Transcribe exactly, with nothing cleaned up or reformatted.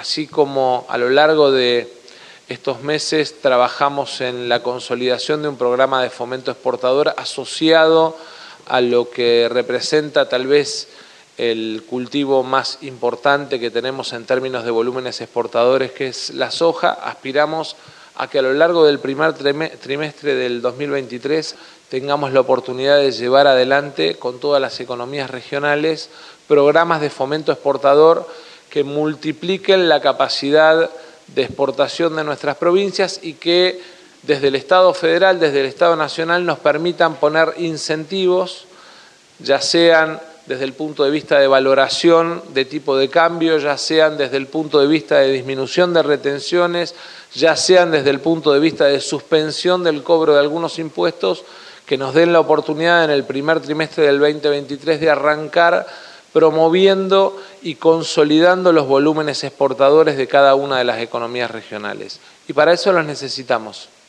así como a lo largo de estos meses trabajamos en la consolidación de un programa de fomento exportador asociado a lo que representa tal vez el cultivo más importante que tenemos en términos de volúmenes exportadores, que es la soja. Aspiramos a que a lo largo del primer trimestre del dos mil veintitrés tengamos la oportunidad de llevar adelante con todas las economías regionales programas de fomento exportador que multipliquen la capacidad de exportación de nuestras provincias y que desde el Estado federal, desde el Estado nacional, nos permitan poner incentivos, ya sean desde el punto de vista de valoración de tipo de cambio, ya sean desde el punto de vista de disminución de retenciones, ya sean desde el punto de vista de suspensión del cobro de algunos impuestos, que nos den la oportunidad en el primer trimestre del veinte veintitrés de arrancar promoviendo y consolidando los volúmenes exportadores de cada una de las economías regionales. Y para eso los necesitamos.